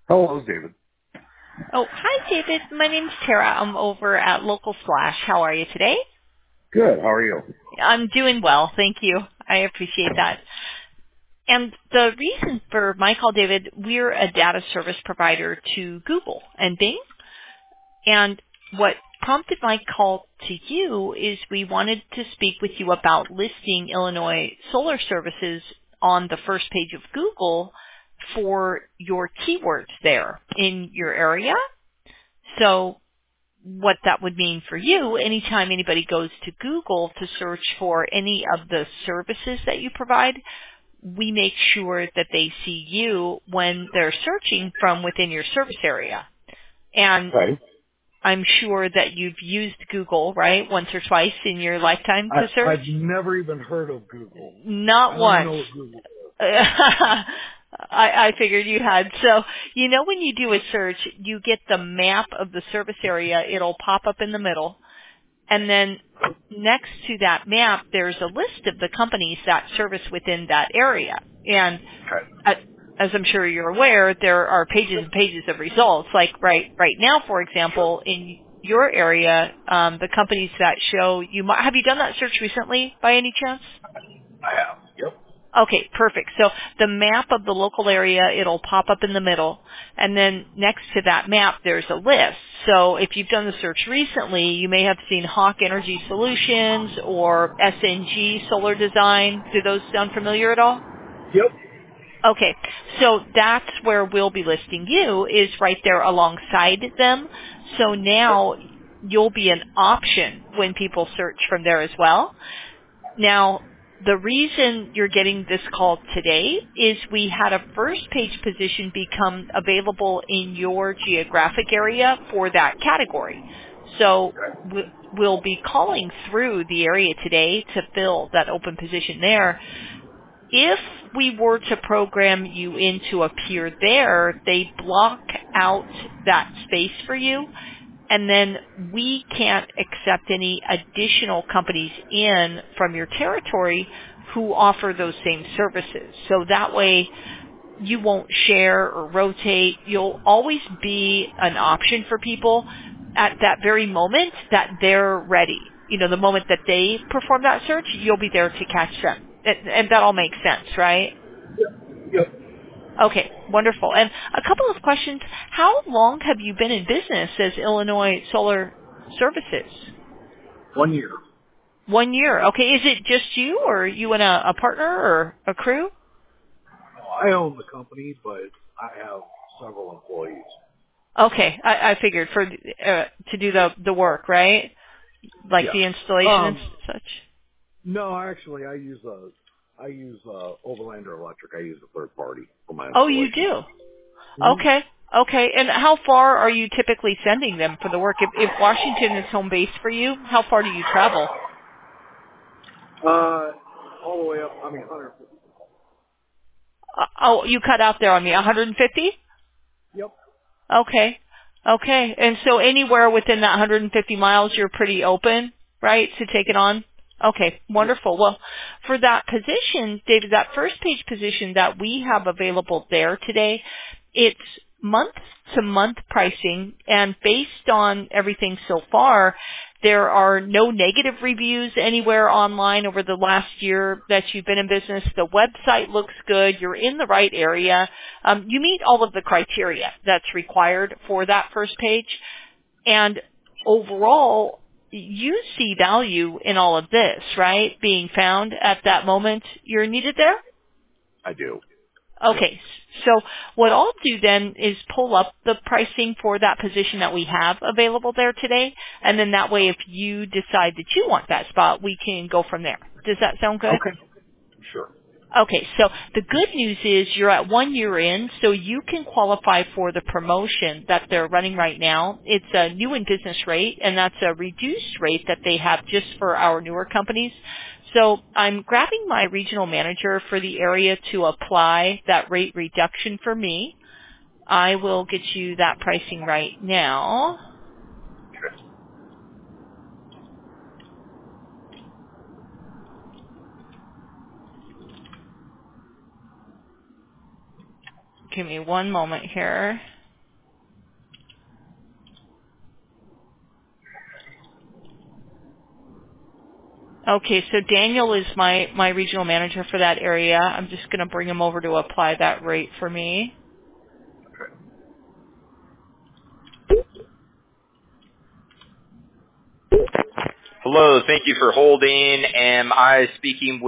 Hello, David. Oh, hi, David. My name's Tara. I'm over at Local Splash. How are you today? Good. How are you? I'm doing well, thank you. I appreciate that. And the reason for my call, David, we're a data service provider to Google and Bing. And what prompted my call to you is we wanted to speak with you about listing Illinois solar services on the first page of Google for your keywords there in your area. So what that would mean for you, anytime anybody goes to Google to search for any of the services that you provide, we make sure that they see you when they're searching from within your service area. And Okay. I'm sure that you've used Google, right, once or twice in your lifetime to search? I've never even heard of Google. I Not don't even once. know what Google is. I figured you had. So, when you do a search, you get the map of the service area. It'll pop up in the middle. And then next to that map, there's a list of the companies that service within that area. And Okay. as I'm sure you're aware, there are pages and pages of results. Like right now, for example, in your area, the companies that show you might, have you done that search recently by any chance? I have. Yep. Okay, perfect. So the map of the local area, it'll pop up in the middle. And then next to that map, there's a list. So if you've done the search recently, you may have seen Hawk Energy Solutions or SNG Solar Design. Do those sound familiar at all? Yep. Okay, so that's where we'll be listing you, is right there alongside them. So now you'll be an option when people search from there as well. Now, the reason you're getting this call today is we had a first page position become available in your geographic area for that category. So we'll be calling through the area today to fill that open position there. If we were to program you in to appear there, they block out that space for you, and then we can't accept any additional companies in from your territory who offer those same services. So that way you won't share or rotate. You'll always be an option for people at that very moment that they're ready. The moment that they perform that search, you'll be there to catch them. And that all makes sense, right? Yep. Okay, wonderful. And a couple of questions. How long have you been in business as Illinois Solar Services? 1 year. 1 year. Okay, is it just you or you and a partner or a crew? I own the company, but I have several employees. Okay, I figured for to do the work, right? Like Yes. the installation and such. No, actually, I use Overlander Electric. I use a third party for my Oh, you installation. do. Hmm. Okay. Okay. And how far are you typically sending them for the work? If Washington is home base for you, how far do you travel? All the way up. 150. Oh, you cut out there on me. 150? Yep. Okay. Okay. And so anywhere within that 150 miles, you're pretty open, right, to take it on? Okay. Yep. Wonderful. Well, for that position, David, that first page position that we have available there today, it's month to month pricing, and based on everything so far, there are no negative reviews anywhere online over the last year that you've been in business. The website looks good. You're in the right area. You meet all of the criteria that's required for that first page. And overall, you see value in all of this, right? Being found at that moment you're needed there? I do. Yep. Okay, so what I'll do then is pull up the pricing for that position that we have available there today, and then that way if you decide that you want that spot, we can go from there. Does that sound good? Okay. Sure. Okay, so the good news is you're at 1 year in, so you can qualify for the promotion that they're running right now. It's a new in business rate, and that's a reduced rate that they have just for our newer companies. So I'm grabbing my regional manager for the area to apply that rate reduction for me. I will get you that pricing right now. Give me one moment here. Okay, so Daniel is my regional manager for that area. I'm just going to bring him over to apply that rate for me. Hello, thank you for holding. Am I speaking with